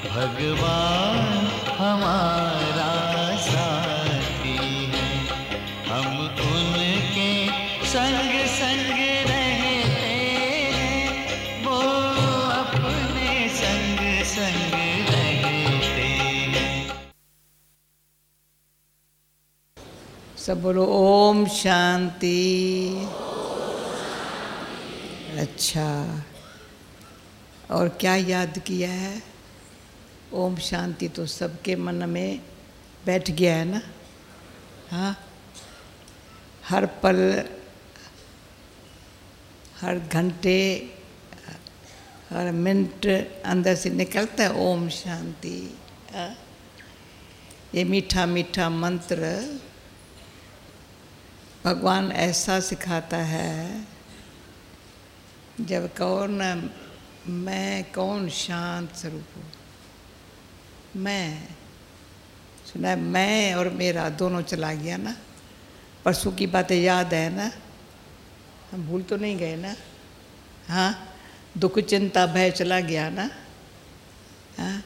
भगवान हमारा साथी है, हम उनके संग संग रहते हैं, वो अपने संग संग रहते हैं। सब बोलो ओम शांति। अच्छा, और क्या याद किया है? ओम शांति तो सबके मन में बैठ गया है ना। हाँ, हर पल हर घंटे हर मिनट अंदर से निकलता है ओम शांति। ये मीठा मीठा मंत्र भगवान ऐसा सिखाता है, जब कहो ना मैं कौन शांत स्वरूप हूँ, मैं सुना है, मैं और मेरा दोनों चला गया ना। परसों की बातें याद है ना, हम भूल तो नहीं गए ना। हाँ, दुख चिंता भय चला गया ना। हाँ,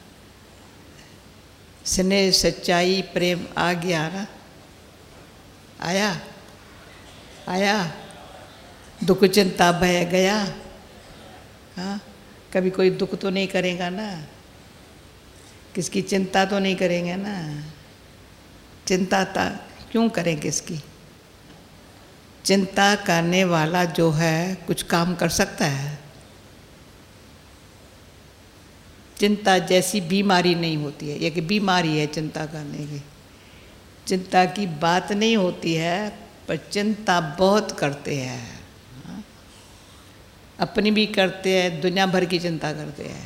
स्नेह सच्चाई प्रेम आ गया ना। आया आया, दुख चिंता भय गया। हाँ, कभी कोई दुख तो नहीं करेगा ना, किसकी चिंता तो नहीं करेंगे ना। चिंता क्यों करें किसकी? चिंता करने वाला जो है कुछ काम कर सकता है? चिंता जैसी बीमारी नहीं होती है, ये कि बीमारी है चिंता करने की। चिंता की बात नहीं होती है, पर चिंता बहुत करते हैं। अपनी भी करते हैं, दुनिया भर की चिंता करते हैं।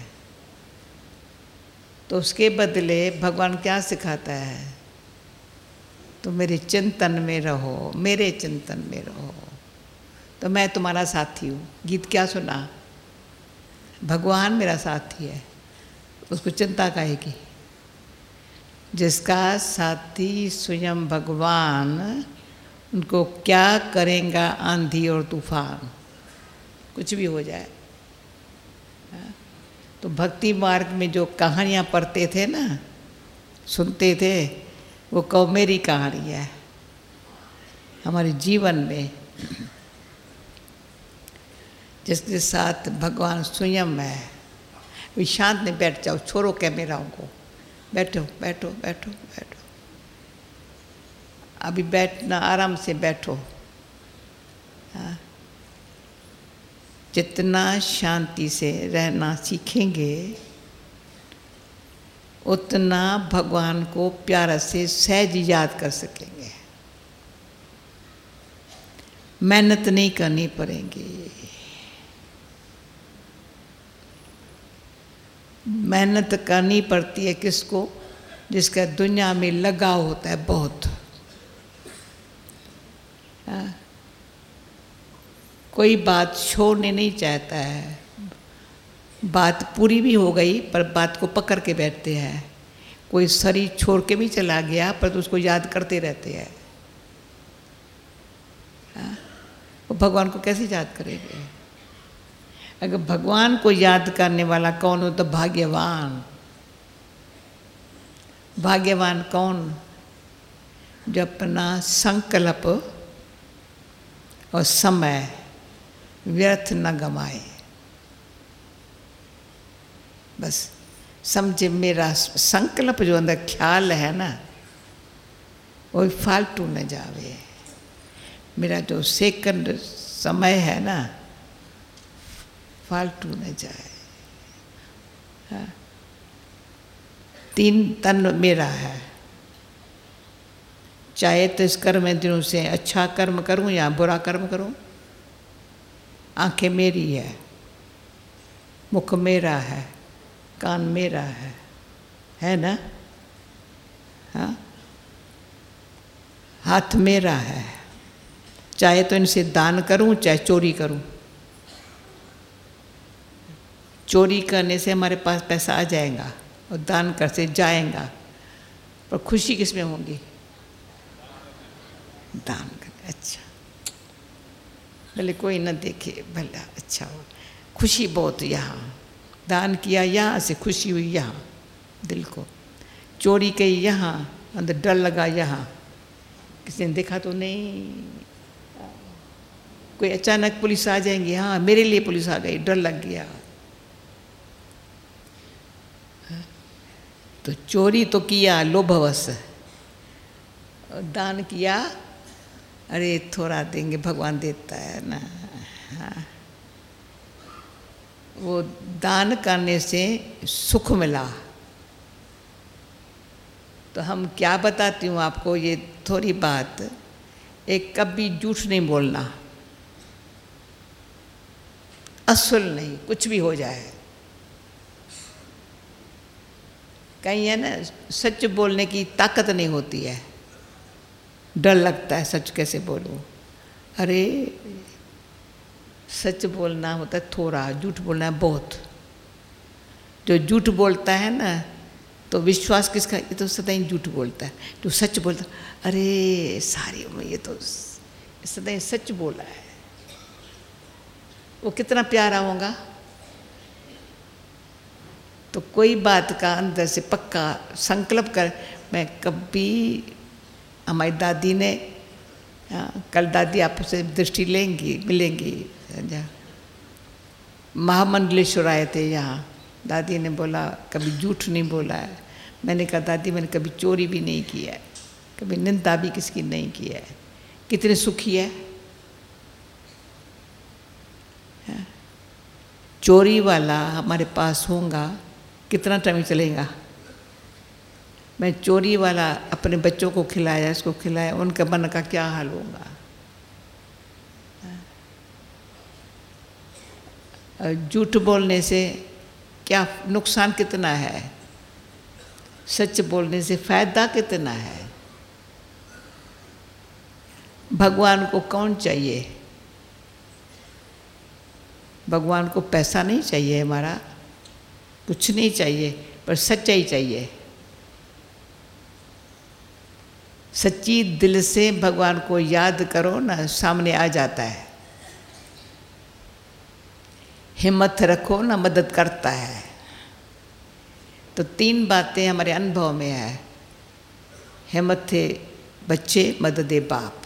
तो उसके बदले भगवान क्या सिखाता है? तो मेरे चिंतन में रहो, मेरे चिंतन में रहो, तो मैं तुम्हारा साथी हूँ। गीत क्या सुना? भगवान मेरा साथी है, उसको चिंता काहे की? जिसका साथी स्वयं भगवान, उनको क्या करेगा आंधी और तूफान, कुछ भी हो जाए। तो भक्ति मार्ग में जो कहानियाँ पढ़ते थे ना, सुनते थे, वो कहो मेरी कहानी है। हमारे जीवन में जिसके साथ भगवान स्वयं है, वे शांत नहीं बैठ जाओ, छोड़ो कैमराओं को, बैठो बैठो बैठो बैठो। अभी बैठना, आराम से बैठो। हाँ, जितना शांति से रहना सीखेंगे, उतना भगवान को प्यार से सहज याद कर सकेंगे। मेहनत नहीं करनी पड़ेगी। मेहनत करनी पड़ती है किसको? जिसका दुनिया में लगाव होता है बहुत। हाँ, कोई बात छोड़ने नहीं चाहता है। बात पूरी भी हो गई पर बात को पकड़ के बैठते हैं। कोई शरीर छोड़ के भी चला गया पर तो उसको याद करते रहते हैं। वो भगवान को कैसे याद करेंगे? अगर भगवान को याद करने वाला कौन हो तो भाग्यवान। भाग्यवान कौन? जो अपना संकल्प और समय व्यर्थ न गमाए। बस समझे, मेरा संकल्प जो अंदर ख्याल है ना, वो फालतू न जावे। मेरा जो सेकंड समय है ना, फालतू न जाए। हाँ, 3 तन मेरा है। चाहे तो इस कर्म दिनों से अच्छा कर्म करूं या बुरा कर्म करूं। आंखें मेरी है, मुख मेरा है, कान मेरा है ना? हाँ, हाथ मेरा है। चाहे तो इनसे दान करूं, चाहे चोरी करूं। चोरी करने से हमारे पास पैसा आ जाएगा और दान कर से जाएगा, पर खुशी किस में होगी? दान कर। अच्छा, भले कोई न देखे, भला अच्छा हो, खुशी बहुत। यहाँ दान किया, यहाँ से खुशी हुई यहाँ। दिल को। चोरी कही यहाँ, अंदर डर लगा यहाँ, किसी ने देखा तो नहीं, कोई अचानक पुलिस आ जाएंगी, हाँ मेरे लिए पुलिस आ गई, डर लग गया। तो चोरी तो किया लोभवश, दान किया, अरे थोड़ा देंगे भगवान देता है ना। हाँ, वो दान करने से सुख मिला। तो हम क्या बताती हूँ आपको ये थोड़ी बात, एक कभी झूठ नहीं बोलना, असुल नहीं, कुछ भी हो जाए। कहीं है ना सच बोलने की ताकत नहीं होती है, डर लगता है सच कैसे बोलूं। अरे सच बोलना होता है थोड़ा, झूठ बोलना है बहुत। जो झूठ बोलता है ना तो विश्वास किसका, ये तो सदैव झूठ बोलता है। जो सच बोलता, अरे सारी उम्र ये तो सदैव सच बोला है, वो कितना प्यारा होगा। तो कोई बात का अंदर से पक्का संकल्प कर, मैं कभी, हमारी दादी ने, कल दादी आपसे दृष्टि लेंगी, मिलेंगी, महामंडलेश्वर आए थे यहाँ, दादी ने बोला कभी झूठ नहीं बोला है। मैंने कहा दादी मैंने कभी चोरी भी नहीं की है, कभी निंदा भी किसकी नहीं की है। कितने सुखी है। चोरी वाला हमारे पास होगा कितना टाइम चलेगा। मैं चोरी वाला अपने बच्चों को खिलाया, इसको खिलाया, उनका मन का क्या हाल होगा। झूठ बोलने से क्या नुकसान कितना है, सच बोलने से फायदा कितना है। भगवान को कौन चाहिए, भगवान को पैसा नहीं चाहिए, हमारा कुछ नहीं चाहिए, पर सच्चाई चाहिए। सच्ची दिल से भगवान को याद करो ना, सामने आ जाता है। हिम्मत रखो ना, मदद करता है। तो तीन बातें हमारे अनुभव में है। हिम्मत थे बच्चे, मदद दे बाप।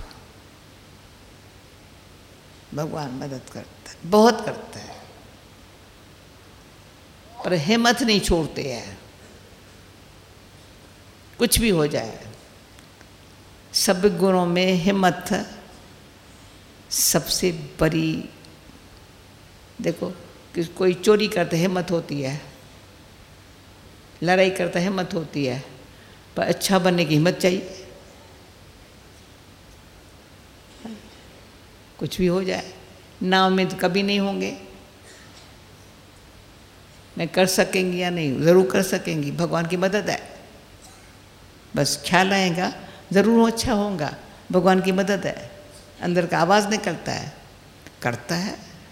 भगवान मदद करता है, बहुत करता है, पर हिम्मत नहीं छोड़ते हैं। कुछ भी हो जाए, सब गुणों में हिम्मत सबसे बड़ी। देखो कि कोई चोरी करते हिम्मत होती है, लड़ाई करता हिम्मत होती है, पर अच्छा बनने की हिम्मत चाहिए। कुछ भी हो जाए, नाव में तो कभी नहीं होंगे। मैं कर सकेंगी या नहीं, ज़रूर कर सकेंगी, भगवान की मदद है। बस ख्याल आएगा, ज़रूर अच्छा होगा, भगवान की मदद है। अंदर का आवाज़ निकलता है, करता है।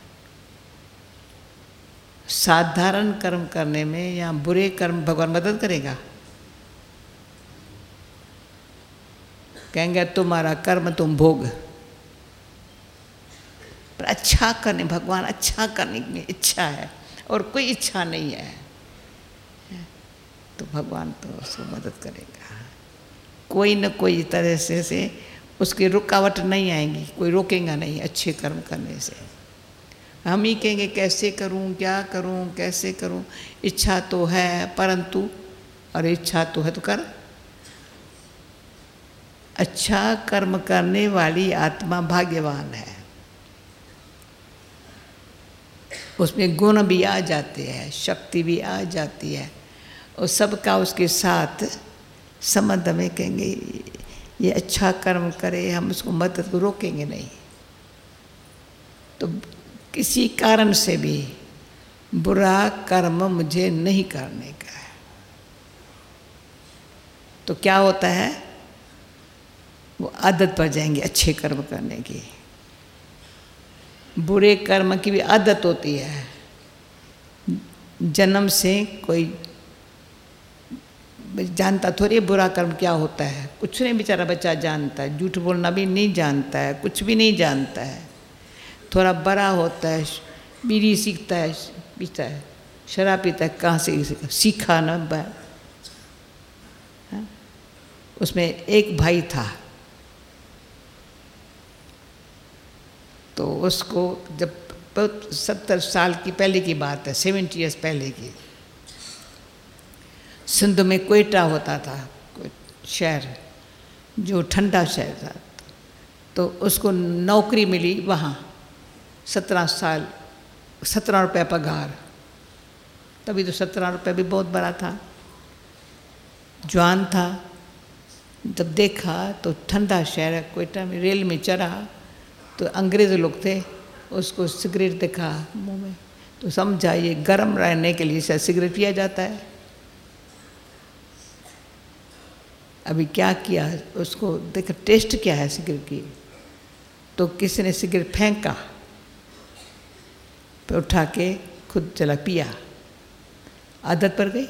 साधारण कर्म करने में या बुरे कर्म भगवान मदद करेगा। कहेंगे तुम्हारा कर्म तुम भोग, पर अच्छा करने, भगवान अच्छा करने की इच्छा है और कोई इच्छा नहीं है, तो भगवान तो उसको मदद करेगा। कोई न कोई तरह से उसकी रुकावट नहीं आएगी, कोई रोकेगा नहीं अच्छे कर्म करने से। हम ही कहेंगे कैसे करूं, क्या करूं, कैसे करूं। इच्छा तो है, परंतु अरे इच्छा तो है तो कर। अच्छा कर्म करने वाली आत्मा भाग्यवान है, उसमें गुण भी आ जाते हैं, शक्ति भी आ जाती है, और सबका उसके साथ संबंध में। कहेंगे ये अच्छा कर्म करे, हम उसको मदद को रोकेंगे नहीं। तो किसी कारण से भी बुरा कर्म मुझे नहीं करने का है, तो क्या होता है, वो आदत पड़ जाएंगे अच्छे कर्म करने की। बुरे कर्म की भी आदत होती है। जन्म से कोई जानता थोड़ी बुरा कर्म क्या होता है, कुछ नहीं बेचारा बच्चा जानता है। झूठ बोलना भी नहीं जानता है, कुछ भी नहीं जानता है। थोड़ा बड़ा होता है, बीड़ी सीखता है, पीता है, शराब पीता है, कहाँ से सीखा ना, उसमें एक भाई था, तो उसको जब 70 साल की पहले की बात है, 70 ईयर्स पहले की, सिंध में क्वेटा होता था शहर, जो ठंडा शहर था, तो उसको नौकरी मिली वहाँ, 17 रुपये पगार। तभी तो 17 रुपये भी बहुत बड़ा था। जवान था, जब देखा तो ठंडा शहर है क्वेटा में, रेल में चढ़ा तो अंग्रेज़ लोग थे, उसको सिगरेट देखा मुंह में, तो समझा ये गर्म रहने के लिए शायद सिगरेट पिया जाता है। अभी क्या किया, उसको देखा टेस्ट क्या है सिगरेट की, तो किसी ने सिगरेट फेंका, फिर उठा के खुद चला पिया, आदत पड़ गई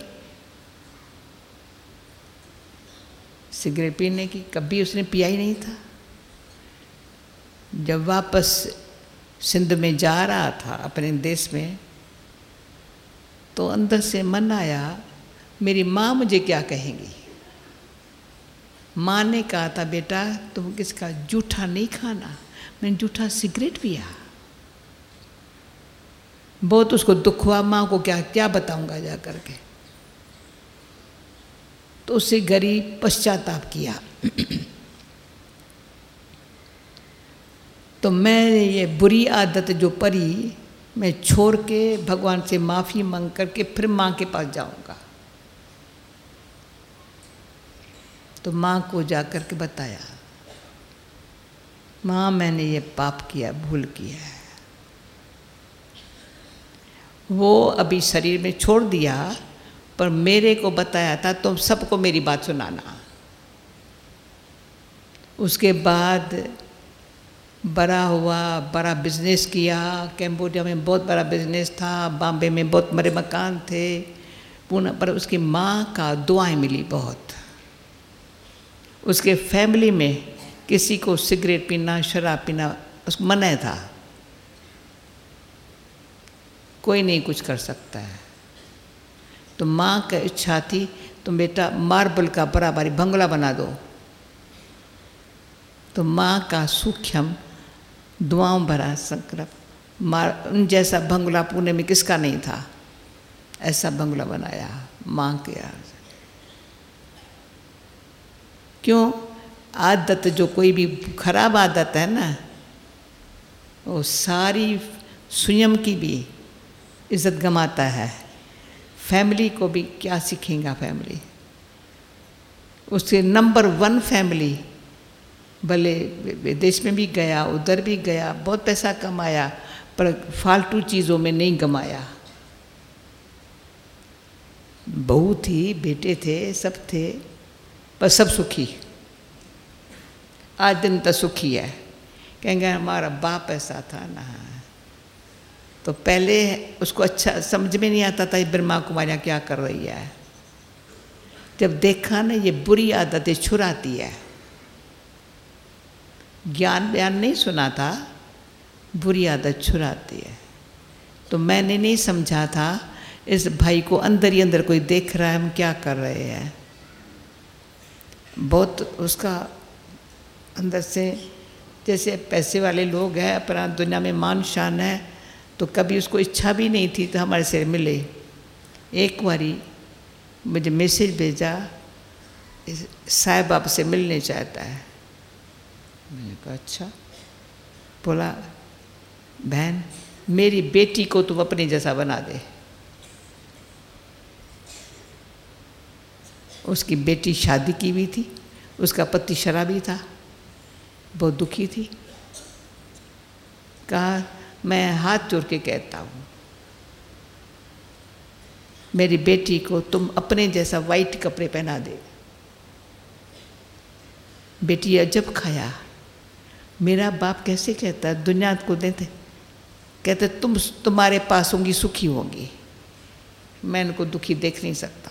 सिगरेट पीने की। कभी उसने पिया ही नहीं था। जब वापस सिंध में जा रहा था अपने देश में, तो अंदर से मन आया मेरी माँ मुझे क्या कहेंगी। माँ ने कहा था बेटा तुम किसका जूठा नहीं खाना, मैंने जूठा सिगरेट पिया। बहुत उसको दुख हुआ, माँ को क्या क्या बताऊंगा जा करके, तो उससे गरीब पश्चाताप किया। तो मैं ये बुरी आदत जो पड़ी, मैं छोड़ के भगवान से माफ़ी मांग करके फिर माँ के पास जाऊंगा। तो माँ को जा कर के बताया, माँ मैंने ये पाप किया, भूल किया है। वो अभी शरीर में छोड़ दिया, पर मेरे को बताया था तुम सबको मेरी बात सुनाना। उसके बाद बड़ा हुआ, बड़ा बिजनेस किया। कैम्बोडिया में बहुत बड़ा बिजनेस था, बॉम्बे में बहुत बड़े मकान थे, पुणे पर उसकी माँ का दुआएं मिली बहुत। उसके फैमिली में किसी को सिगरेट पीना, शराब पीना उसको मना था, कोई नहीं कुछ कर सकता है। तो माँ का इच्छा थी तुम बेटा मार्बल का बड़ा भारी बंगला बना दो। तो माँ का सूक्ष्म दुआओं भरा संकल्प, उन जैसा बंगला पुणे में किसका नहीं था, ऐसा बंगला बनाया माँ के यार। क्यों? आदत जो कोई भी खराब आदत है ना, वो सारी स्वयं की भी इज्जत गंवाता है, फैमिली को भी क्या सीखेगा फैमिली। उससे नंबर 1 फैमिली, भले विदेश में भी गया, उधर भी गया, बहुत पैसा कमाया, पर फालतू चीज़ों में नहीं गमाया। बहू थी, बेटे थे, सब थे, पर सब सुखी। आज दिन तक सुखी है। कहेंगे हमारा बाप ऐसा था ना। तो पहले उसको अच्छा समझ में नहीं आता था ये ब्रह्मा कुमारियाँ क्या कर रही है। जब देखा ना ये बुरी आदतें छुड़ाती है, ज्ञान बयान नहीं सुना था, बुरी आदत छुड़ाती है। तो मैंने नहीं समझा था इस भाई को अंदर ही अंदर कोई देख रहा है हम क्या कर रहे हैं। बहुत उसका अंदर से, जैसे पैसे वाले लोग हैं, अपना दुनिया में मान शान है, तो कभी उसको इच्छा भी नहीं थी तो हमारे से मिले। एक बारी मुझे मैसेज भेजा, साईं बाबा से मिलने चाहता है। मैंने कहा अच्छा। बोला बहन मेरी बेटी को तुम अपने जैसा बना दे। उसकी बेटी शादी की हुई थी, उसका पति शराबी था, बहुत दुखी थी। कहा मैं हाथ जोड़ के कहता हूँ मेरी बेटी को तुम अपने जैसा वाइट कपड़े पहना दे। बेटी अजब खाया, मेरा बाप कैसे कहता है दुनिया को देते, कहते तुम्हारे पास होंगी सुखी होंगी, मैं इनको दुखी देख नहीं सकता।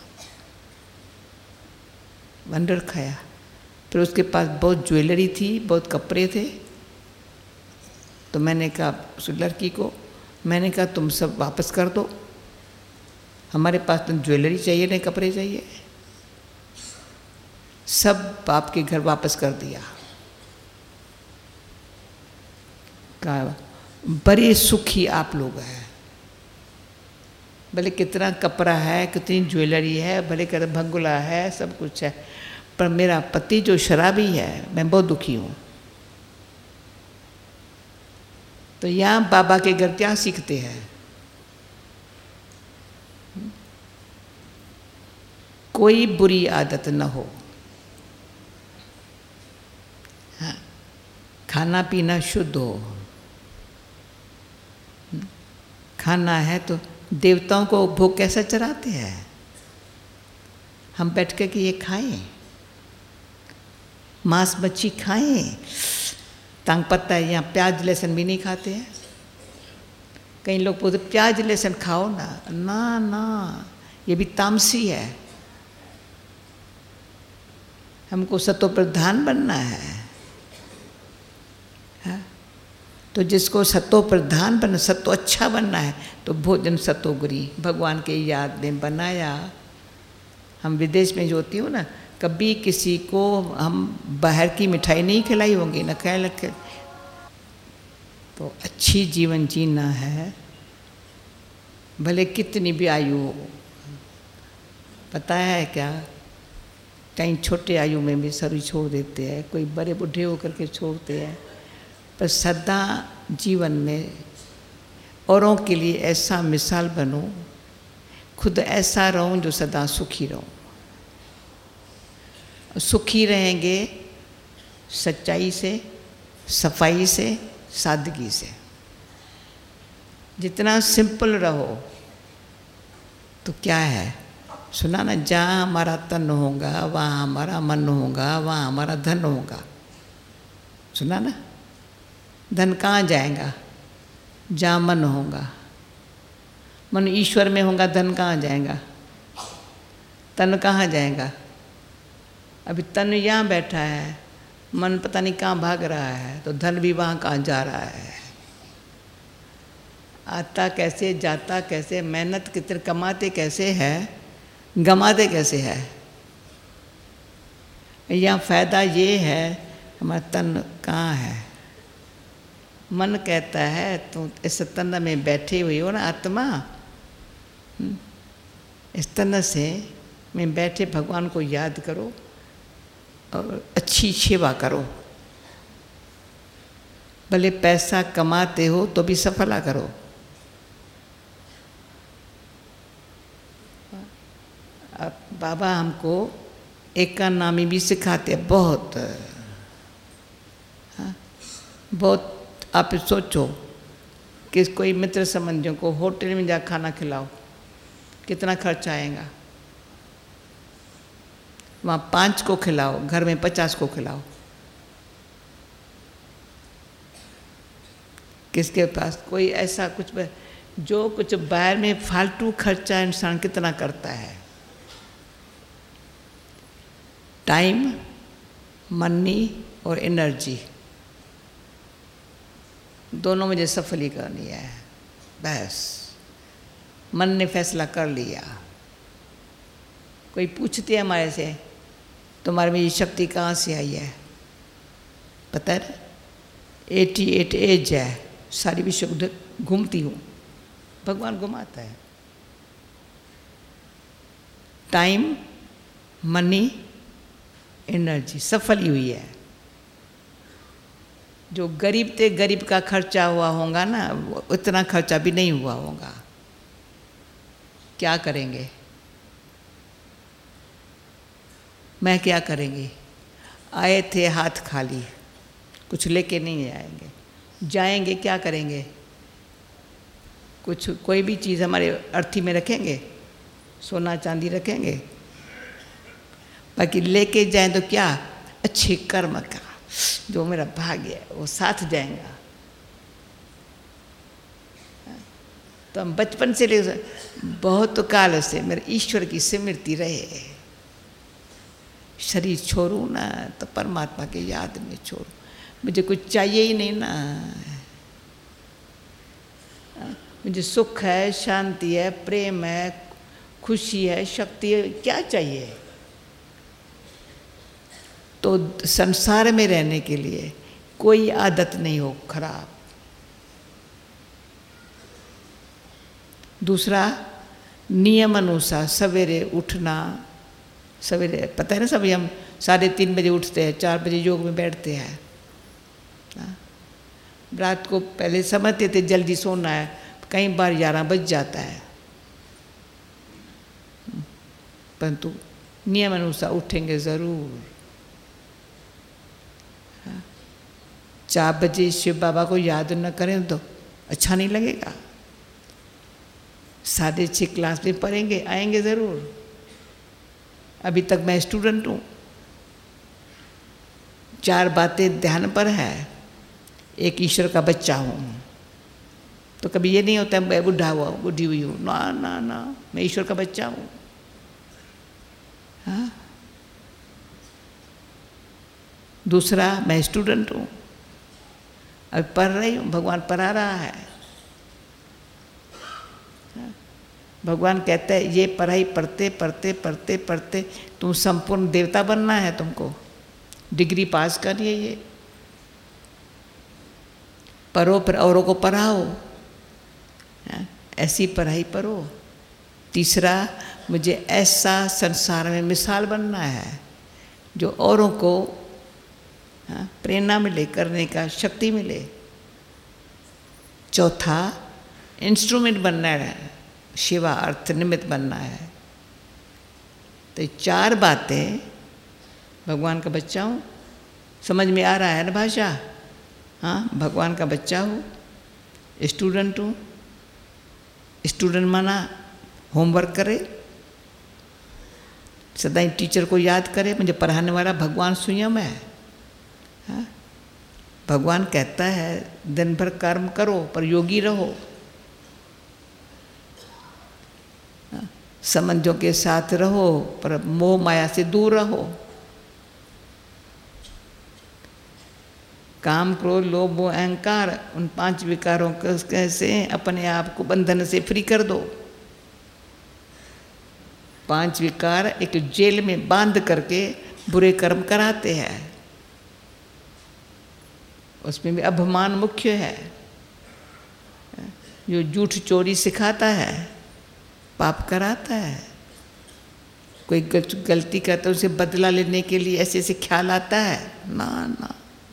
वंडर खाया। फिर उसके पास बहुत ज्वेलरी थी, बहुत कपड़े थे। तो मैंने कहा उस लड़की को, मैंने कहा तुम सब वापस कर दो, हमारे पास तो ज्वेलरी चाहिए नहीं कपड़े चाहिए। सब आपके घर वापस कर दिया। कहा बड़े सुखी आप लोग हैं, भले कितना कपड़ा है, कितनी ज्वेलरी है, भले कर भंगुला है, सब कुछ है, पर मेरा पति जो शराबी है, मैं बहुत दुखी हूँ। तो यहाँ बाबा के घर क्या सीखते हैं? कोई बुरी आदत न हो, हाँ, खाना पीना शुद्ध हो। खाना है तो देवताओं को भोग कैसे चढ़ाते हैं? हम बैठ कर के ये खाएं, मांस मच्छी खाएं। तंग पत्ता है, यहाँ प्याज लहसुन भी नहीं खाते हैं। कई लोग बोलते प्याज लहसुन खाओ ना, ना ना, ये भी तामसी है। हमको सतो प्रधान बनना है, हाँ? तो जिसको सतो प्रधान बनना, सतो अच्छा बनना है, तो भोजन सतोगुरी भगवान के याद में बनाया। हम विदेश में जो होती हूँ ना, कभी किसी को हम बाहर की मिठाई नहीं खिलाई होंगी, न खाए लगे। तो अच्छी जीवन जीना है, भले कितनी भी आयु हो। पता है क्या, कहीं छोटे आयु में भी शरीर छोड़ देते हैं, कोई बड़े बूढ़े होकर के छोड़ते हैं, पर सदा जीवन में औरों के लिए ऐसा मिसाल बनो, खुद ऐसा रहो जो सदा सुखी रहो। सुखी रहेंगे सच्चाई से, सफाई से, सादगी से। जितना सिंपल रहो तो क्या है, सुना ना, जहाँ हमारा तन होगा वहाँ हमारा मन होगा, वहाँ हमारा धन होगा। सुना ना, धन कहाँ जाएगा? जहाँ मन होगा। मन ईश्वर में होगा, धन कहाँ जाएगा? तन कहाँ जाएगा? अभी तन यहाँ बैठा है, मन पता नहीं कहाँ भाग रहा है, तो धन भी वहाँ कहाँ जा रहा है। आता कैसे, जाता कैसे, मेहनत कितने कमाते कैसे है, गमाते कैसे है। यहाँ फायदा ये है, हमारा तन कहाँ है। मन कहता है तुम इस तन में बैठे हुए हो ना आत्मा, इस तन से में बैठे भगवान को याद करो और अच्छी सेवा करो। भले पैसा कमाते हो तो भी सफला करो। अब बाबा हमको एकानामी भी सिखाते हैं बहुत, हाँ? बहुत। आप सोचो कि कोई मित्र संबंधियों को होटल में जा खाना खिलाओ, कितना खर्च आएगा। वहाँ 5 को खिलाओ, घर में 50 को खिलाओ। किसके पास कोई ऐसा कुछ, जो कुछ बाहर में फालतू खर्चा इंसान कितना करता है। टाइम, मनी और एनर्जी, दोनों मुझे सफल ही करनी है। बस मन ने फैसला कर लिया। कोई पूछते हैं हमारे से, तुम्हारे में ये शक्ति कहाँ से आई है? पता है ना, 88 एज है, सारी विश्व घूमती हूँ, भगवान घुमाता है। टाइम, मनी, एनर्जी सफल ही हुई है। जो गरीब थे, गरीब का खर्चा हुआ होगा ना, उतना खर्चा भी नहीं हुआ होगा। क्या करेंगे? मैं क्या करेंगी? आए थे हाथ खाली, कुछ लेके नहीं आएंगे। जाएंगे क्या करेंगे? कुछ कोई भी चीज़ हमारे अर्थी में रखेंगे, सोना चांदी रखेंगे। बाकी लेके जाएं तो क्या, अच्छे कर्म का जो मेरा भाग्य है वो साथ जाएगा। तो हम बचपन से ले बहुत काल से मेरे ईश्वर की स्मृति रहे। शरीर छोड़ूं ना तो परमात्मा के याद में छोड़ूं, मुझे कुछ चाहिए ही नहीं ना। मुझे सुख है, शांति है, प्रेम है, खुशी है, शक्ति है, क्या चाहिए? तो संसार में रहने के लिए कोई आदत नहीं हो खराब। दूसरा, नियम अनुसार सवेरे उठना। सवेरे पता है ना, सभी हम 3:30 बजे उठते हैं, 4 बजे योग में बैठते हैं। रात को पहले समझते थे जल्दी सोना है, कई बार 11 बज जाता है, परंतु नियम अनुसार उठेंगे ज़रूर। 4 बजे शिव बाबा को याद न करें तो अच्छा नहीं लगेगा। 6:30 क्लास में पढ़ेंगे, आएंगे ज़रूर। अभी तक मैं स्टूडेंट हूँ। 4 बातें ध्यान पर है। एक ईश्वर का बच्चा हूँ, तो कभी ये नहीं होता मैं बुढ़ा हुआ हूँ, बुढ़ी हुई हूँ। ना ना ना, मैं ईश्वर का बच्चा हूँ। हाँ। दूसरा, मैं स्टूडेंट हूँ, अभी पढ़ रही हूँ, भगवान पढ़ा रहा है। भगवान कहता है ये पढ़ाई पढ़ते पढ़ते पढ़ते पढ़ते तुम संपूर्ण देवता बनना है, तुमको डिग्री पास करनी है। ये पढ़ो, फिर औरों को पढ़ाओ, ऐसी पढ़ाई पढ़ो। तीसरा, मुझे ऐसा संसार में मिसाल बनना है जो औरों को प्रेरणा मिले, करने का शक्ति मिले। चौथा, इंस्ट्रूमेंट बनना है, शिवा अर्थ निमित्त बनना है। तो ये 4 बातें, भगवान का बच्चा हूँ, समझ में आ रहा है ना भाषा? हाँ, भगवान का बच्चा हूँ, स्टूडेंट हूँ। स्टूडेंट माना होमवर्क करे, सदा ही टीचर को याद करे, मुझे पढ़ाने वाला भगवान स्वयं है। हाँ? भगवान कहता है दिन भर कर्म करो पर योगी रहो। हाँ? संबंधों के साथ रहो पर मोह माया से दूर रहो। काम, क्रोध, लोभ, मोह, अहंकार, उन 5 विकारों को कैसे अपने आप को बंधन से फ्री कर दो। 5 विकार एक जेल में बांध करके बुरे कर्म कराते हैं, उसमें भी अभिमान मुख्य है। जो झूठ चोरी सिखाता है, पाप कराता है। कोई गलती करता है, उसे बदला लेने के लिए ऐसे ऐसे ख्याल आता है, ना ना।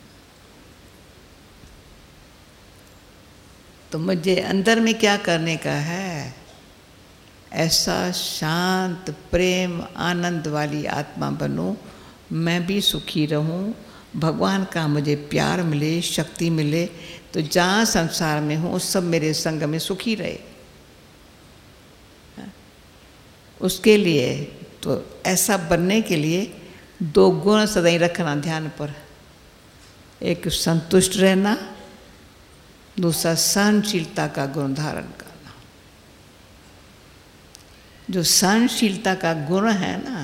तो मुझे अंदर में क्या करने का है? ऐसा शांत, प्रेम, आनंद वाली आत्मा बनूं, मैं भी सुखी रहूं, भगवान का मुझे प्यार मिले, शक्ति मिले, तो जहाँ संसार में हूँ सब मेरे संग में सुखी रहे। उसके लिए तो ऐसा बनने के लिए 2 गुण सदैव रखना ध्यान पर। एक संतुष्ट रहना, दूसरा सहनशीलता का गुण धारण करना। जो सहनशीलता का गुण है ना,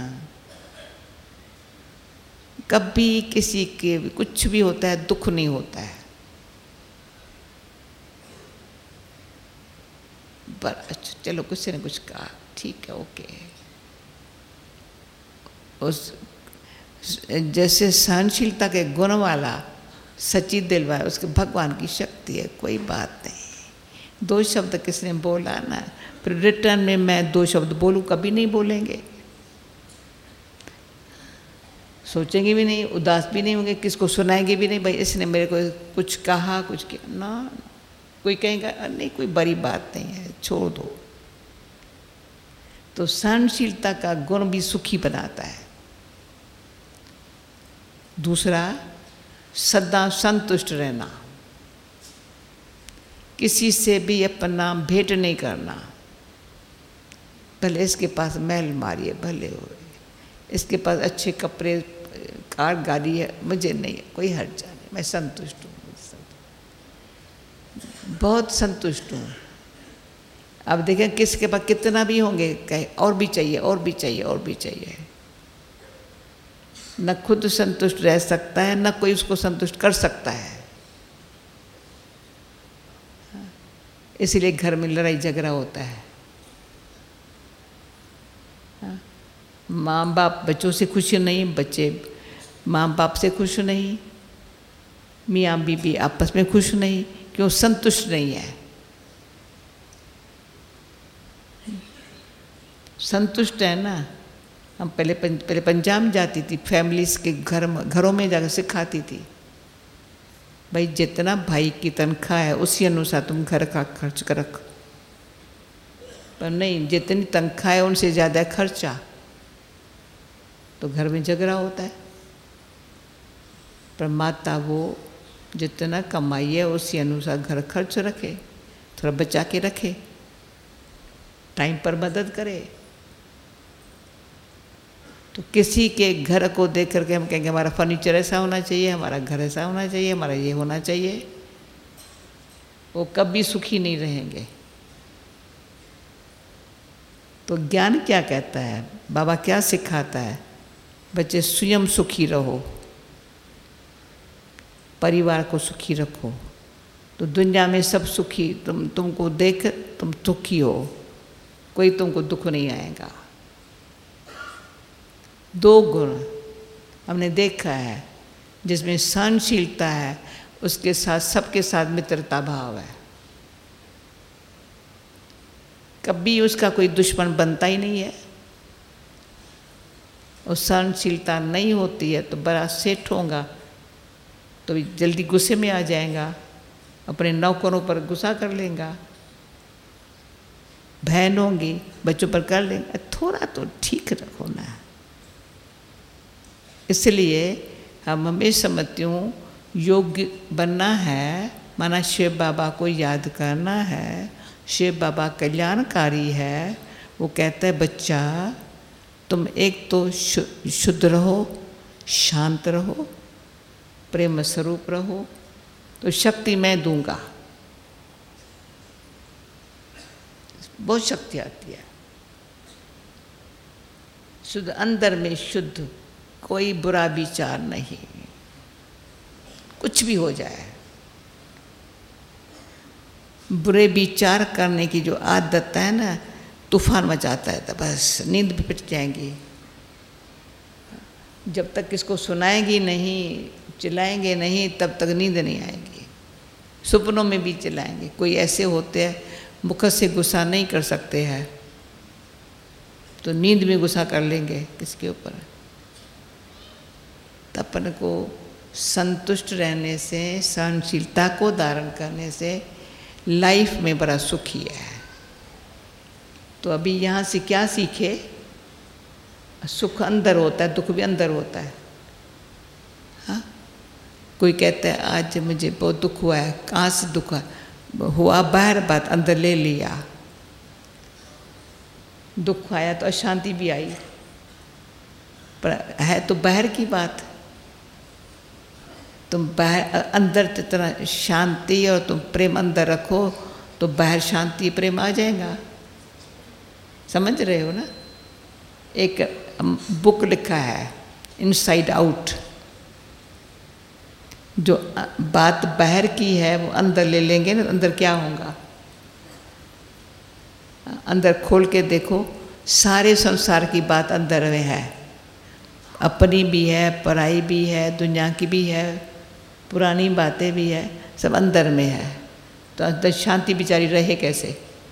कभी किसी के कुछ भी होता है दुख नहीं होता है। पर अच्छा चलो किसी ने कुछ कहा, ठीक है, ओके। उस जैसे सहनशीलता के गुण वाला सच्ची दिल वाला, उसके भगवान की शक्ति है, कोई बात नहीं। 2 शब्द किसने बोला ना, फिर रिटर्न में मैं 2 शब्द बोलूं, कभी नहीं बोलेंगे, सोचेंगे भी नहीं, उदास भी नहीं होंगे, किसको सुनाएंगे भी नहीं, भाई इसने मेरे को कुछ कहा, कुछ किया ना। कोई कहेगा नहीं, कोई बड़ी बात नहीं है, छोड़ दो। तो सहनशीलता का गुण भी सुखी बनाता है। दूसरा, सदा संतुष्ट रहना, किसी से भी अपना भेंट नहीं करना। भले इसके पास महल मारिए, भले हो, इसके पास अच्छे कपड़े, कार, गाड़ी है, मुझे नहीं है कोई हर्जा नहीं, मैं संतुष्ट हूँ, बहुत संतुष्ट हूँ। अब देखें किसके पास कितना भी होंगे, कहे और भी चाहिए, और भी चाहिए, और भी चाहिए। न खुद संतुष्ट रह सकता है, न कोई उसको संतुष्ट कर सकता है। इसीलिए घर में लड़ाई झगड़ा होता है। माँ बाप बच्चों से खुश नहीं, बच्चे माँ बाप से खुश नहीं, मियाँ बीबी आपस में खुश नहीं, क्यों? संतुष्ट नहीं है। संतुष्ट है ना। हम पहले पंजाब में जाती थी, फैमिलीज के घरों में जाकर सिखाती थी, भाई जितना भाई की तनख्वाह है उसी अनुसार तुम घर का खर्च कर रखो। पर नहीं, जितनी तनख्वाह है उनसे ज़्यादा खर्चा, तो घर में झगड़ा होता है। पर माता वो जितना कमाई है उसी अनुसार घर खर्च रखे, थोड़ा बचा के रखे, टाइम पर मदद करे। तो किसी के घर को देख करके हम कहेंगे हमारा फर्नीचर ऐसा होना चाहिए, हमारा घर ऐसा होना चाहिए, हमारा ये होना चाहिए, वो कभी सुखी नहीं रहेंगे। तो ज्ञान क्या कहता है, बाबा क्या सिखाता है? बच्चे स्वयं सुखी रहो, परिवार को सुखी रखो, तो दुनिया में सब सुखी, तुमको देख तुम सुखी हो, कोई तुमको दुख नहीं आएगा। दो गुण हमने देखा है, जिसमें सहनशीलता है, उसके साथ सबके साथ मित्रता भाव है, कभी उसका कोई दुश्मन बनता ही नहीं है। और सहनशीलता नहीं होती है तो बड़ा सेठ होगा तो जल्दी गुस्से में आ जाएगा, अपने नौकरों पर गुस्सा कर लेगा, बहन होंगी बच्चों पर कर लेंगे, थोड़ा तो ठीक रखो ना। इसलिए हम हमेशा समझती हूँ योग्य बनना है, माना शिव बाबा को याद करना है। शिव बाबा कल्याणकारी है, वो कहता है बच्चा तुम एक तो शुद्ध रहो, शांत रहो, प्रेम स्वरूप रहो, तो शक्ति मैं दूंगा। बहुत शक्ति आती है। शुद्ध, अंदर में शुद्ध, कोई बुरा विचार नहीं, कुछ भी हो जाए। बुरे विचार करने की जो आदत है ना, तूफान मचाता है, तो बस नींद भी पिट जाएंगी। जब तक इसको सुनाएंगी नहीं, चिल्लाएंगे नहीं, तब तक नींद नहीं आएगी। सपनों में भी चिल्लाएंगे। कोई ऐसे होते हैं मुख से गुस्सा नहीं कर सकते हैं, तो नींद में गुस्सा कर लेंगे किसके ऊपर। तो अपन को संतुष्ट रहने से, सहनशीलता को धारण करने से लाइफ में बड़ा सुखी है। तो अभी यहाँ से क्या सीखे? सुख अंदर होता है, दुख भी अंदर होता है। हाँ, कोई कहता है आज मुझे बहुत दुख हुआ है, कहाँ से दुख हुआ? बाहर बात, अंदर ले लिया। दुख आया तो अशांति भी आई, पर है तो बाहर की बात। तुम बाहर अंदर जितना शांति और तुम प्रेम अंदर रखो तो बाहर शांति प्रेम आ जाएगा। समझ रहे हो ना? एक बुक लिखा है इनसाइड आउट, जो बात बाहर की है वो अंदर ले लेंगे ना, अंदर क्या होगा? अंदर खोल के देखो, सारे संसार की बात अंदर में है, अपनी भी है, पराई भी है, दुनिया की भी है, पुरानी बातें भी है, सब अंदर में है। तो अंदर शांति बेचारी रहे कैसे?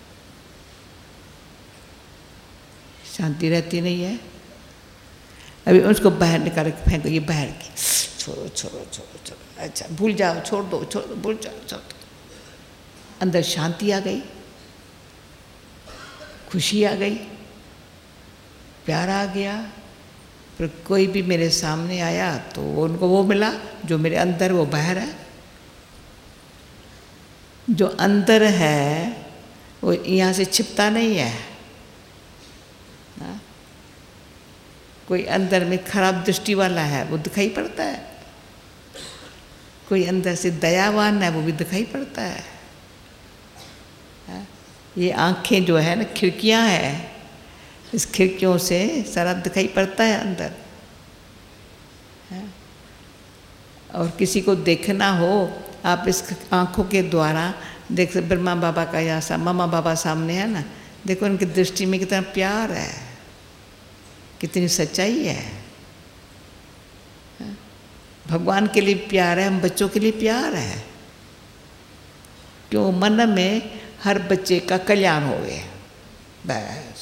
शांति रहती नहीं है। अभी उसको बाहर निकाल के फेंको, ये बाहर की, छोड़ो छोड़ो छोड़ो छोड़ो, अच्छा भूल जाओ, छोड़ दो, भूल जाओ, छोड़ दो। अंदर शांति आ गई, खुशी आ गई, प्यार आ गया। फिर कोई भी मेरे सामने आया तो उनको वो मिला जो मेरे अंदर, वो बाहर है। जो अंदर है वो यहाँ से छिपता नहीं है। ना? कोई अंदर में खराब दृष्टि वाला है वो दिखाई पड़ता है, कोई अंदर से दयावान है वो भी दिखाई पड़ता है। ये आँखें जो है ना, खिड़कियाँ हैं, इस खिड़कियों से सारा दिखाई पड़ता है अंदर। और किसी को देखना हो, आप इस आँखों के द्वारा देख सकते। ब्रह्मा बाबा का यहाँ मामा बाबा सामने है ना, देखो उनकी दृष्टि में कितना प्यार है, कितनी सच्चाई है। भगवान के लिए प्यार है, हम बच्चों के लिए प्यार है। क्यों? मन में हर बच्चे का कल्याण हो गया, बस।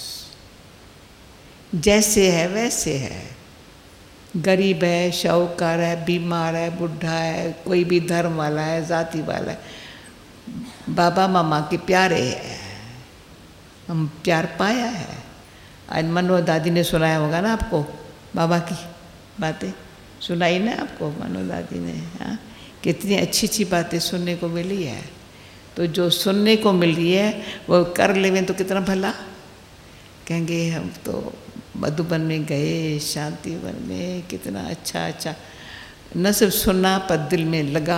जैसे है वैसे है, गरीब है, शाहूकार है, बीमार है, बुढ़ा है, कोई भी धर्म वाला है, जाति वाला है, बाबा मामा के प्यारे है, हम प्यार पाया है। आज मनोहर दादी ने सुनाया होगा ना आपको, बाबा की बातें सुनाई ना आपको मनोहर दादी ने, हाँ, कितनी अच्छी अच्छी बातें सुनने को मिली है। तो जो सुनने को मिल रही है वो कर लेवें तो कितना भला। कहेंगे हम तो मधुबन में गए, शांतिवन में, कितना अच्छा अच्छा, न सिर्फ सुना पर दिल में लगा।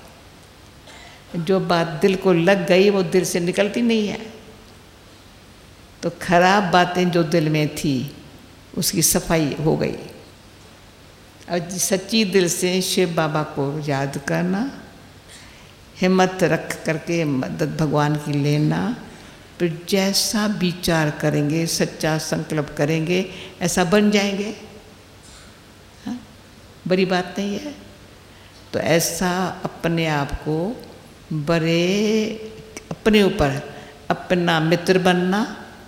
जो बात दिल को लग गई वो दिल से निकलती नहीं है। तो खराब बातें जो दिल में थी उसकी सफाई हो गई। और सच्ची दिल से शिव बाबा को याद करना, हिम्मत रख करके मदद भगवान की लेना, फिर जैसा विचार करेंगे, सच्चा संकल्प करेंगे, ऐसा बन जाएंगे। हाँ? बड़ी बात नहीं है। तो ऐसा अपने आप को बड़े, अपने ऊपर अपना मित्र बनना,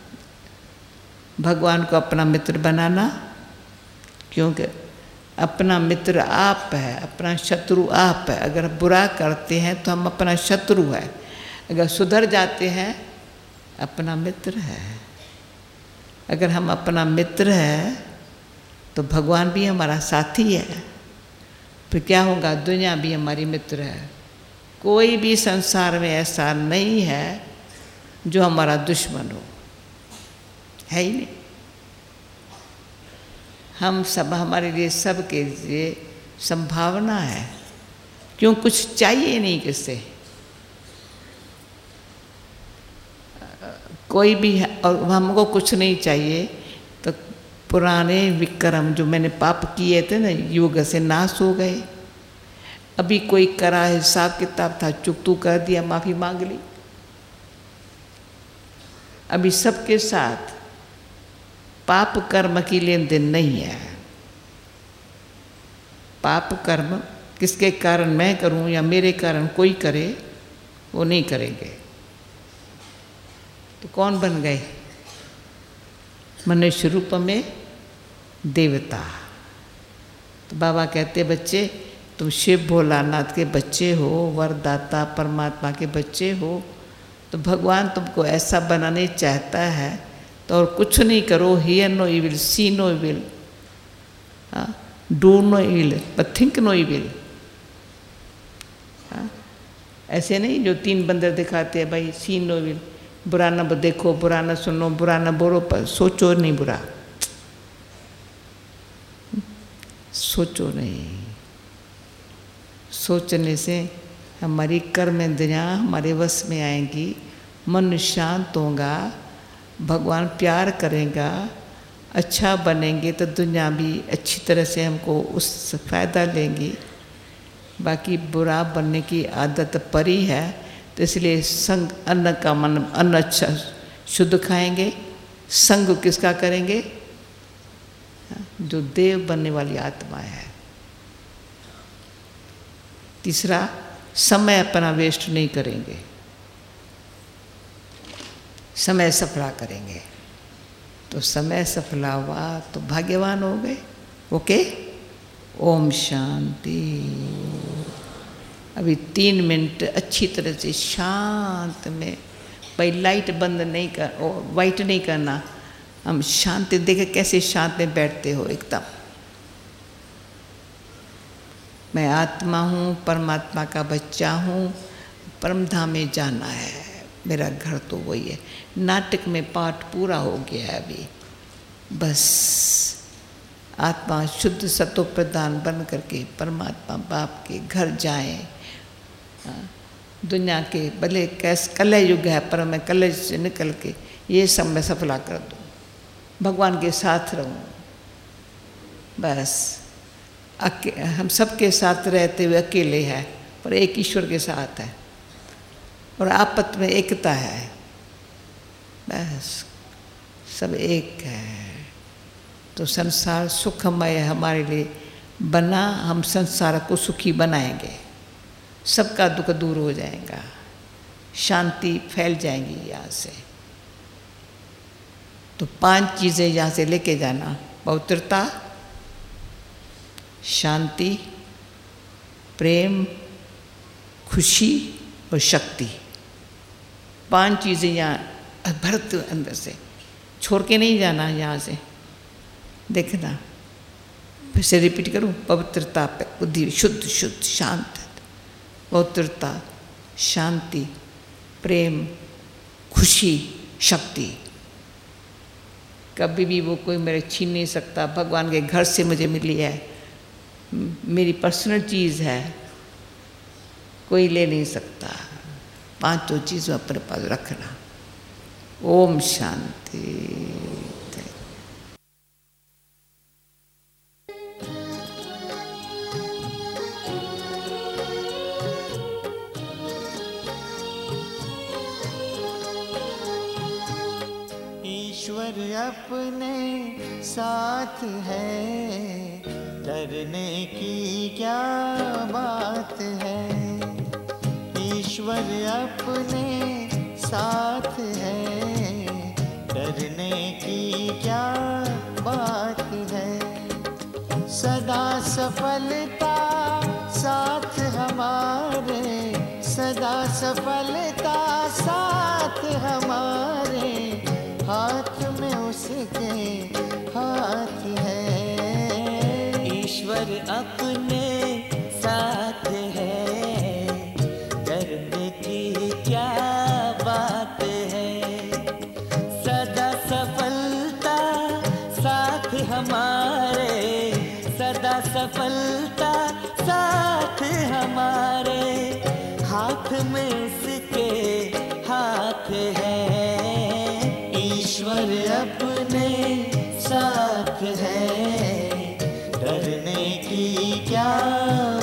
भगवान को अपना मित्र बनाना। क्योंकि अपना मित्र आप है, अपना शत्रु आप है। अगर बुरा करते हैं तो हम अपना शत्रु है, अगर सुधर जाते हैं अपना मित्र है। अगर हम अपना मित्र है तो भगवान भी हमारा साथी है। फिर क्या होगा? दुनिया भी हमारी मित्र है। कोई भी संसार में ऐसा नहीं है जो हमारा दुश्मन हो, है ही नहीं। हम सब, हमारे लिए सबके लिए संभावना है। क्यों? कुछ चाहिए नहीं किससे, कोई भी है, और हमको कुछ नहीं चाहिए। तो पुराने विक्रम जो मैंने पाप किए थे ना, युग से नाश हो गए। अभी कोई करा हिसाब किताब था, चुक तू कर दिया, माफ़ी मांग ली। अभी सबके साथ पाप कर्म की लेन देन नहीं है। पाप कर्म किसके कारण मैं करूं या मेरे कारण कोई करे, वो नहीं करेंगे। तो कौन बन गए? मनुष्य रूप में देवता। तो बाबा कहते बच्चे, तुम शिव भोलानाथ के बच्चे हो, वरदाता परमात्मा के बच्चे हो। तो भगवान तुमको ऐसा बनाने चाहता है तो और कुछ नहीं करो। Hear no evil, see no evil, do no evil, but think no evil. ऐसे नहीं जो तीन बंदर दिखाते हैं, भाई सी नो इविल, बुरा न देखो, बुरा न सुनो, बुरा न बोलो, पर सोचो नहीं बुरा, सोचो नहीं। सोचने से हमारी कर्म इंद्रियाँ हमारे वश में आएंगी, मन शांत होगा, भगवान प्यार करेगा, अच्छा बनेंगे तो दुनिया भी अच्छी तरह से हमको उस फ़ायदा लेंगी। बाकी बुरा बनने की आदत परी है, तो इसलिए संग, अन्न का मन, अन्न अच्छा शुद्ध खाएंगे। संग किसका करेंगे? जो देव बनने वाली आत्मा है। तीसरा, समय अपना वेस्ट नहीं करेंगे, समय सफला करेंगे। तो समय सफला हुआ तो भाग्यवान हो गए। ओके, ओम शांति। अभी 3 मिनट अच्छी तरह से शांत में, भाई लाइट बंद नहीं कर, वाइट नहीं करना, हम शांति देखे कैसे शांत में बैठते हो एकदम। मैं आत्मा हूँ, परमात्मा का बच्चा हूँ, परमधाम में जाना है, मेरा घर तो वही है। नाटक में पाठ पूरा हो गया है अभी, बस आत्मा शुद्ध सत्व प्रधान बन करके परमात्मा बाप के घर जाएं। दुनिया के भले कैसे कलह युग है, पर मैं कलह से निकल के ये सब मैं सफला कर दूँ, भगवान के साथ रहूँ। बस हम सबके साथ रहते हुए अकेले हैं, पर एक ईश्वर के साथ है, और आपस में एकता है। बस सब एक है। तो संसार सुखमय है हमारे लिए, बना हम संसार को सुखी बनाएंगे, सबका दुख दूर हो जाएगा, शांति फैल जाएगी यहाँ से। तो 5 चीज़ें यहाँ से लेके जाना, पवित्रता, शांति, प्रेम, खुशी और शक्ति। 5 चीज़ें यहाँ भरत अंदर से छोड़ के नहीं जाना यहाँ से। देखना, फिर से रिपीट करूँ, पवित्रता, बुद्धि शुद्ध शुद्ध शांत, पवित्रता, शांति, प्रेम, खुशी, शक्ति। कभी भी वो कोई मेरे छीन नहीं सकता। भगवान के घर से मुझे मिली है, मेरी पर्सनल चीज़ है, कोई ले नहीं सकता। 5 चीज़ अपने पास रखना। ओम शांति। ईश्वर अपने साथ है, डरने की क्या बात है। ईश्वर अपने साथ है, डरने की क्या बात है। सदा सफलता साथ हमारे, सदा सफलता साथ हमारे, हाथ में उसके हाथ है। ईश्वर अपने साथ है, डरने की क्या बात है। सदा सफलता साथ हमारे, सदा सफलता साथ हमारे, हाथ में उसके हाथ है। ईश्वर अपने साथ है, डरने की क्या